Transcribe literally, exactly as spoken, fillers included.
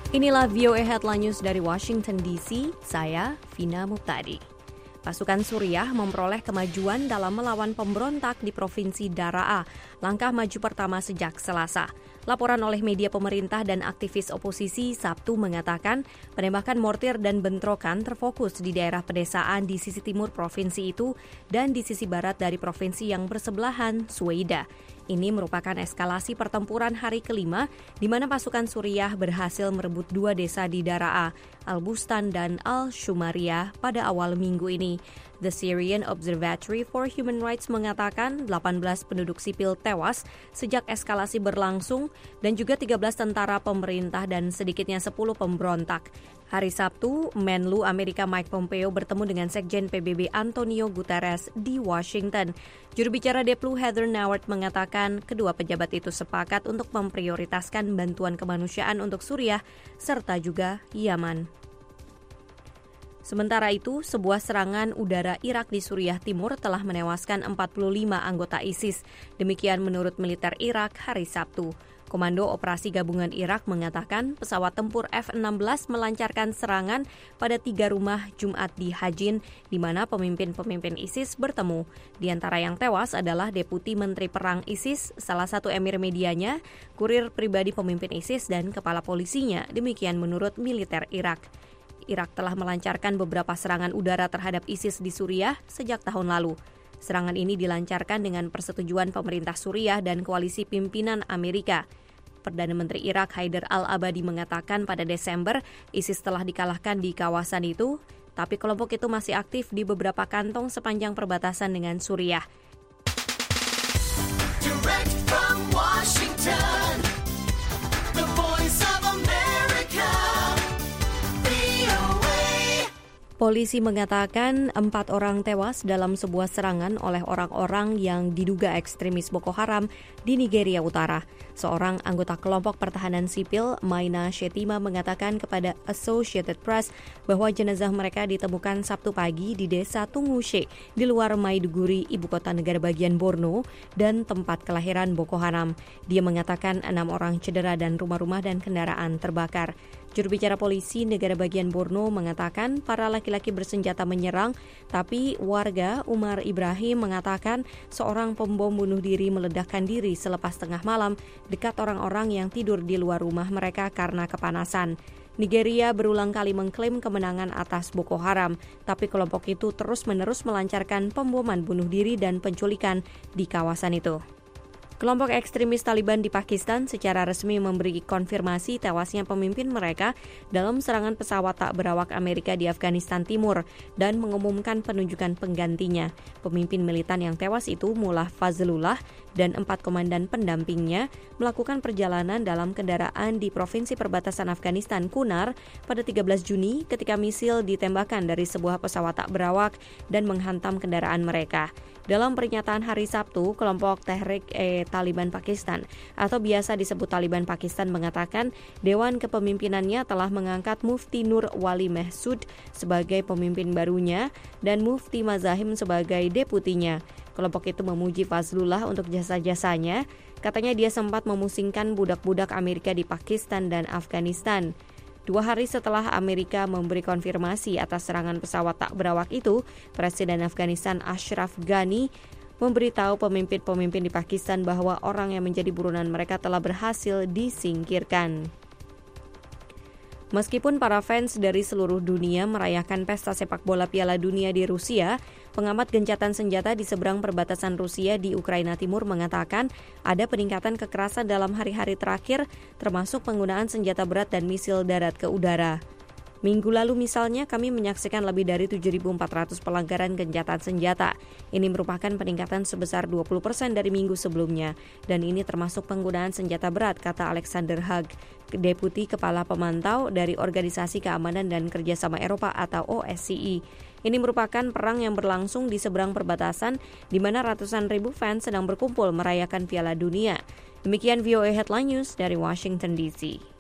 Inilah V O A Headline News dari Washington D C, saya Vina Muhtadi. Pasukan Suriah memperoleh kemajuan dalam melawan pemberontak di Provinsi Daraa, langkah maju pertama sejak Selasa. Laporan oleh media pemerintah dan aktivis oposisi Sabtu mengatakan penembakan mortir dan bentrokan terfokus di daerah pedesaan di sisi timur provinsi itu dan di sisi barat dari provinsi yang bersebelahan, Suweida. Ini merupakan eskalasi pertempuran hari kelima di mana pasukan Suriah berhasil merebut dua desa di Daraa, Al-Bustan dan Al-Shumariyah pada awal minggu ini. The Syrian Observatory for Human Rights mengatakan delapan belas penduduk sipil tewas sejak eskalasi berlangsung dan juga tiga belas tentara pemerintah dan sedikitnya sepuluh pemberontak. Hari Sabtu, Menlu Amerika Mike Pompeo bertemu dengan Sekjen P B B Antonio Guterres di Washington. Juru bicara Deplu Heather Nauert mengatakan kedua pejabat itu sepakat untuk memprioritaskan bantuan kemanusiaan untuk Suriah serta juga Yaman. Sementara itu, sebuah serangan udara Irak di Suriah Timur telah menewaskan empat puluh lima anggota ISIS. Demikian menurut militer Irak hari Sabtu. Komando Operasi Gabungan Irak mengatakan pesawat tempur F enam belas melancarkan serangan pada tiga rumah Jumat di Hajin, di mana pemimpin-pemimpin ISIS bertemu. Di antara yang tewas adalah Deputi Menteri Perang ISIS, salah satu emir medianya, kurir pribadi pemimpin ISIS, dan kepala polisinya. Demikian menurut militer Irak. Irak telah melancarkan beberapa serangan udara terhadap ISIS di Suriah sejak tahun lalu. Serangan ini dilancarkan dengan persetujuan pemerintah Suriah dan koalisi pimpinan Amerika. Perdana Menteri Irak Haider al-Abadi mengatakan pada Desember ISIS telah dikalahkan di kawasan itu, tapi kelompok itu masih aktif di beberapa kantong sepanjang perbatasan dengan Suriah. Direct from Washington, the voice of America, V O A. Polisi mengatakan empat orang tewas dalam sebuah serangan oleh orang-orang yang diduga ekstremis Boko Haram di Nigeria Utara. Seorang anggota kelompok pertahanan sipil, Maina Shetima, mengatakan kepada Associated Press bahwa jenazah mereka ditemukan Sabtu pagi di desa Tungushe di luar Maiduguri, ibu kota negara bagian Borno, dan tempat kelahiran Boko Haram. Dia mengatakan enam orang cedera dan rumah-rumah dan kendaraan terbakar. Juru bicara polisi negara bagian Borno mengatakan para laki-laki bersenjata menyerang, tapi warga Umar Ibrahim mengatakan seorang pembom bunuh diri meledakkan diri selepas tengah malam dekat orang-orang yang tidur di luar rumah mereka karena kepanasan. Nigeria berulang kali mengklaim kemenangan atas Boko Haram, tapi kelompok itu terus-menerus melancarkan pemboman bunuh diri dan penculikan di kawasan itu. Kelompok ekstremis Taliban di Pakistan secara resmi memberi konfirmasi tewasnya pemimpin mereka dalam serangan pesawat tak berawak Amerika di Afghanistan Timur dan mengumumkan penunjukan penggantinya. Pemimpin militan yang tewas itu Mullah Fazlullah dan empat komandan pendampingnya melakukan perjalanan dalam kendaraan di provinsi perbatasan Afghanistan Kunar pada tiga belas Juni ketika misil ditembakkan dari sebuah pesawat tak berawak dan menghantam kendaraan mereka. Dalam pernyataan hari Sabtu, kelompok Tehrik-e-Taliban Pakistan atau biasa disebut Taliban Pakistan mengatakan Dewan Kepemimpinannya telah mengangkat Mufti Nur Wali Mahsud sebagai pemimpin barunya dan Mufti Mazahim sebagai deputinya. Kelompok itu memuji Fazlullah untuk jasa-jasanya. Katanya dia sempat memusingkan budak-budak Amerika di Pakistan dan Afghanistan. Dua hari setelah Amerika memberi konfirmasi atas serangan pesawat tak berawak itu, Presiden Afghanistan Ashraf Ghani memberitahu pemimpin-pemimpin di Pakistan bahwa orang yang menjadi buronan mereka telah berhasil disingkirkan. Meskipun para fans dari seluruh dunia merayakan pesta sepak bola Piala Dunia di Rusia, pengamat gencatan senjata di seberang perbatasan Rusia di Ukraina Timur mengatakan ada peningkatan kekerasan dalam hari-hari terakhir, termasuk penggunaan senjata berat dan misil darat ke udara. Minggu lalu misalnya kami menyaksikan lebih dari tujuh ribu empat ratus pelanggaran gencatan senjata. Ini merupakan peningkatan sebesar dua puluh persen dari minggu sebelumnya. Dan ini termasuk penggunaan senjata berat, kata Alexander Haig, Deputi Kepala Pemantau dari Organisasi Keamanan dan Kerjasama Eropa atau O S C E. Ini merupakan perang yang berlangsung di seberang perbatasan di mana ratusan ribu fans sedang berkumpul merayakan Piala Dunia. Demikian V O A Headline News dari Washington D C.